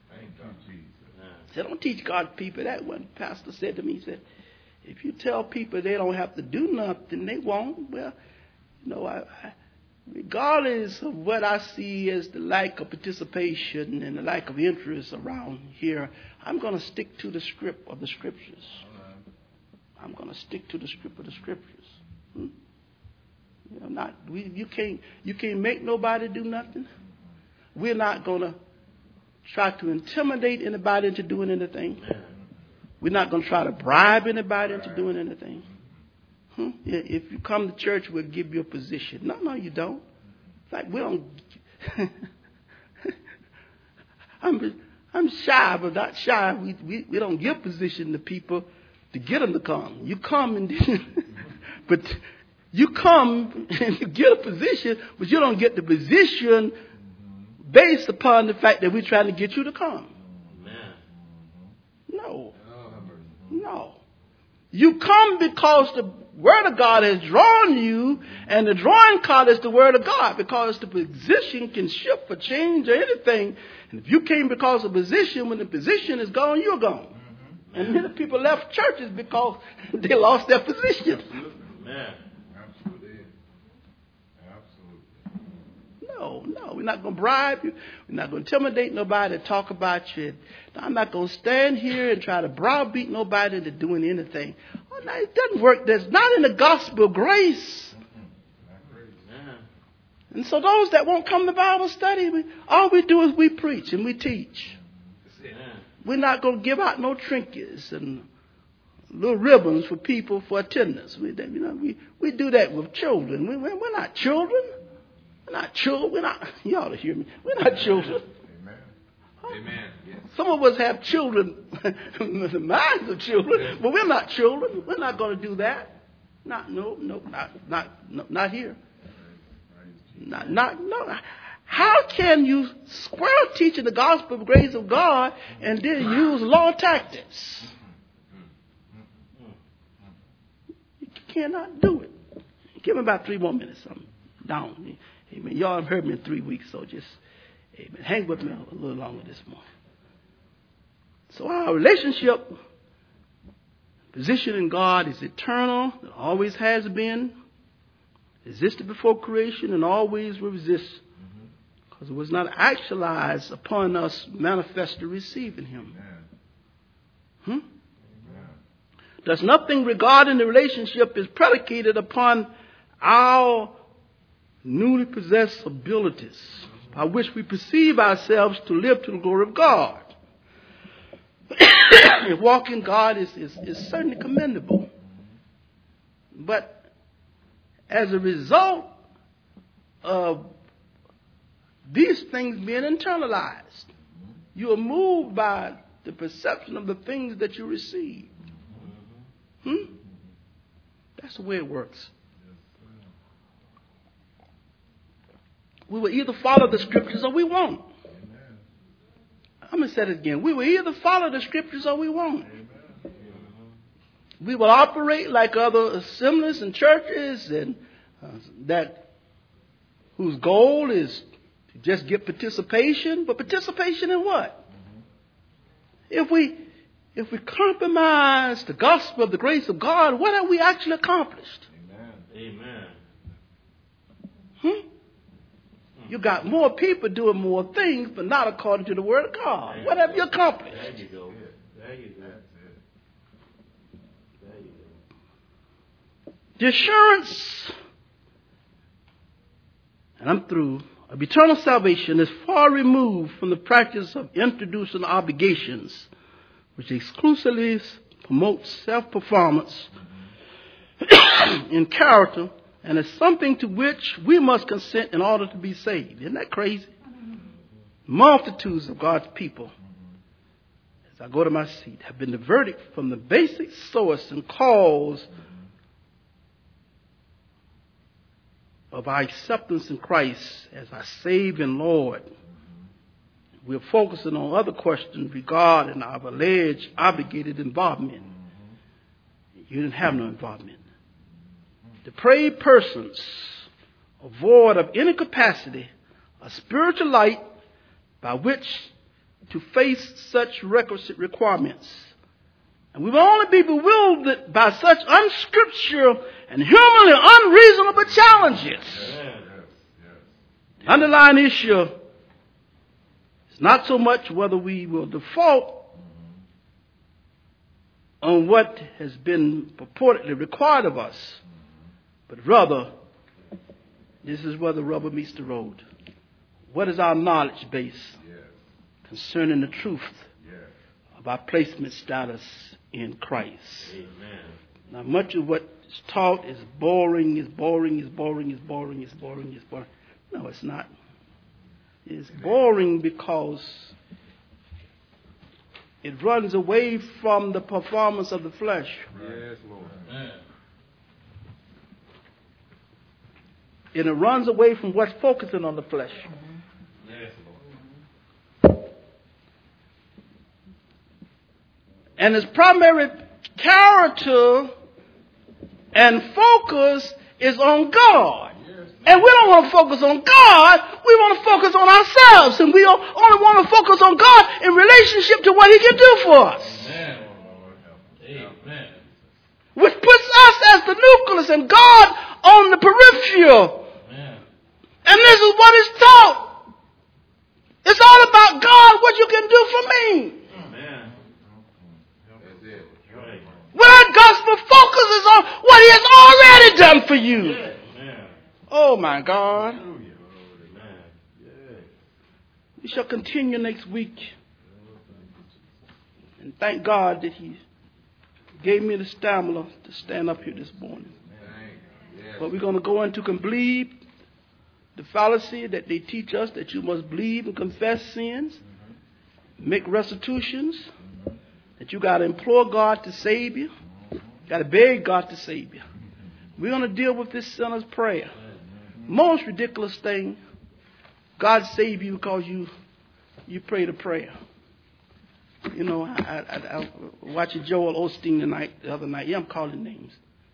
I don't teach God's people that. One pastor said to me, he said, if you tell people they don't have to do nothing, they won't. Well, you know, I, I, regardless of what I see as the lack of participation and the lack of interest around here, I'm going to stick to the script of the Scriptures. I'm going to stick to the script of the Scriptures. Hmm? You know, not we. You can't. You can't make nobody do nothing. We're not going to try to intimidate anybody into doing anything. We're not going to try to bribe anybody into doing anything. Hmm? Yeah, if you come to church, we'll give you a position. No, no, you don't. Like we don't. I'm I'm shy, but not shy. We we we don't give position to people to get them to come. You come and but you come and you get a position, but you don't get the position based upon the fact that we're trying to get you to come. No. No. You come because the Word of God has drawn you, and the drawing card is the Word of God, because the position can shift or change or anything. And if you came because of position, when the position is gone, you're gone. Mm-hmm. And many people left churches because they lost their position. Absolutely. Man. Absolutely. Absolutely. No, no, we're not going to bribe you. We're not going to intimidate nobody to talk about you. I'm not going to stand here and try to browbeat nobody into doing anything. Oh, no, it doesn't work. That's not in the gospel of grace. And so those that won't come to Bible study, we, all we do is we preach and we teach. We're not going to give out no trinkets and little ribbons for people for attendance. We, you know, we, we do that with children. We, we're not children. We're not children. We're not, you ought to hear me. We're not children. Amen. Huh? Amen. Yes. Some of us have children, the minds of children, but we're not children. We're not going to do that. Not, no, no, not, not, no, not here. Not, not, no. How can you square teaching the gospel of grace of God and then use law tactics? You cannot do it. Give me about three more minutes. I'm down. Amen. Y'all have heard me in three weeks, so just amen. Hang with me a little longer this morning. So our relationship, position in God is eternal. It always has been. Existed before creation and always will exist, because it was not actualized upon us manifestly receiving Him. Hmm? Thus, nothing regarding the relationship is predicated upon our newly possessed abilities by which we perceive ourselves to live to the glory of God. Walking God is, is, is certainly commendable. But as a result of these things being internalized, you are moved by the perception of the things that you receive. Hmm? That's the way it works. We will either follow the Scriptures or we won't. I'm going to say it again. We will either follow the scriptures or we won't. We will operate like other assemblies and churches and uh, that whose goal is to just get participation. But participation in what? If we if we compromise the gospel of the grace of God, what have we actually accomplished? Amen. Amen. Hmm? You got more people doing more things, but not according to the word of God. What have you accomplished? There you go. There you go. There you go. The assurance, and I'm through, of eternal salvation is far removed from the practice of introducing obligations, which exclusively promotes self-performance in character, and is something to which we must consent in order to be saved. Isn't that crazy? Multitudes of God's people, as I go to my seat, have been diverted from the basic source and cause of our acceptance in Christ as our Savior and Lord. We're focusing on other questions regarding our alleged obligated involvement. You didn't have no involvement. Depraved persons are void of any capacity or spiritual light by which to face such requisite requirements. And we will only be bewildered by such unscriptural and humanly unreasonable challenges. The underlying issue is not so much whether we will default on what has been purportedly required of us, but rather, this is where the rubber meets the road. What is our knowledge base concerning the truth of our placement status in Christ? Amen. Now, much of what is taught is boring, is boring, is boring, is boring, is boring, is boring. No, it's not. It's boring because it runs away from the performance of the flesh. Yes, Lord. Amen. And it runs away from what's focusing on the flesh. Yes, Lord. And its primary character and focus is on God. And we don't want to focus on God. We want to focus on ourselves. And we only want to focus on God in relationship to what He can do for us. Amen. Amen. Which puts us as the nucleus and God on the peripheral. Amen. And this is what is taught. It's all about God, what you can do for me. Amen. That's it. Right. When our gospel focuses on what He has already done for you. Amen. Oh my God. Amen. We shall continue next week. And thank God that He gave me the stamina to stand up here this morning. But we're going to go into complete the fallacy that they teach us, that you must believe and confess sins, make restitutions, that you got to implore God to save you, got to beg God to save you. We're going to deal with this sinner's prayer. Most ridiculous thing, God save you because you you prayed a prayer. You know, I, I, I watched Joel Osteen tonight, the other night. Yeah, I'm calling names.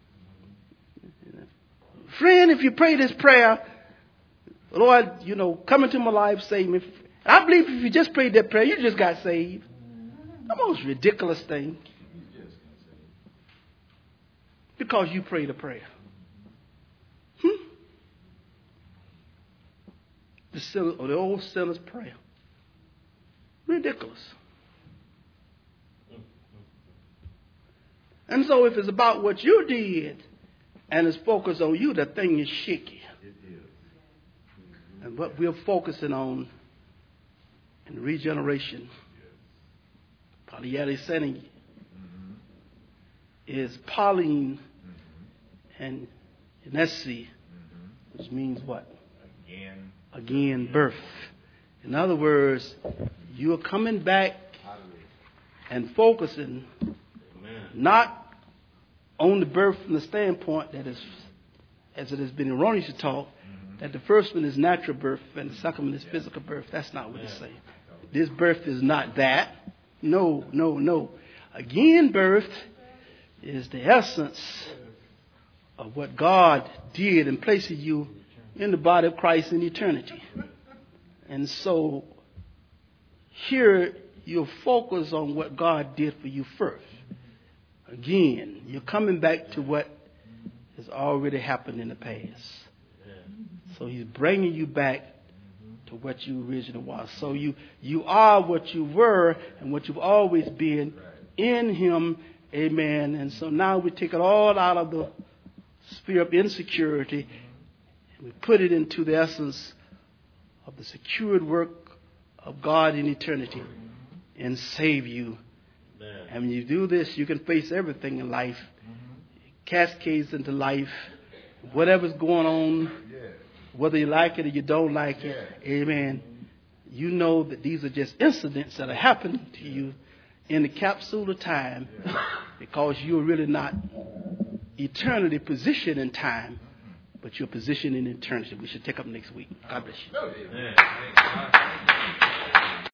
Friend, if you pray this prayer, Lord, you know, come into my life, save me. I believe if you just prayed that prayer, you just got saved. The most ridiculous thing. Because you prayed a prayer. Hmm? The, sinner, or the old sinner's prayer. Ridiculous. And so if it's about what you did and it's focused on you, the thing is shaky. And what we're focusing on in regeneration, polyethylene, is Pauline and Nessie, which means what? Again. Again, birth. In other words, you are coming back and focusing Amen. not on the birth from the standpoint that is, as it has been erroneously taught, that the first one is natural birth and the second one is physical birth. That's not what it's saying. This birth is not that. No, no, no. Again, birth is the essence of what God did in placing you in the body of Christ in eternity. And so here you'll focus on what God did for you first. Again, you're coming back to what has already happened in the past. So he's bringing you back to what you originally was. So you, you are what you were and what you've always been in him. Amen. And so now we take it all out of the sphere of insecurity and we put it into the essence of the secured work of God in eternity and save you. And when you do this, you can face everything in life. It cascades into life. Whatever's going on, whether you like it or you don't like it, amen, you know that these are just incidents that are happening to you in the capsule of time because you're really not eternally positioned in time, but you're positioned in eternity. We should take up next week. God bless you.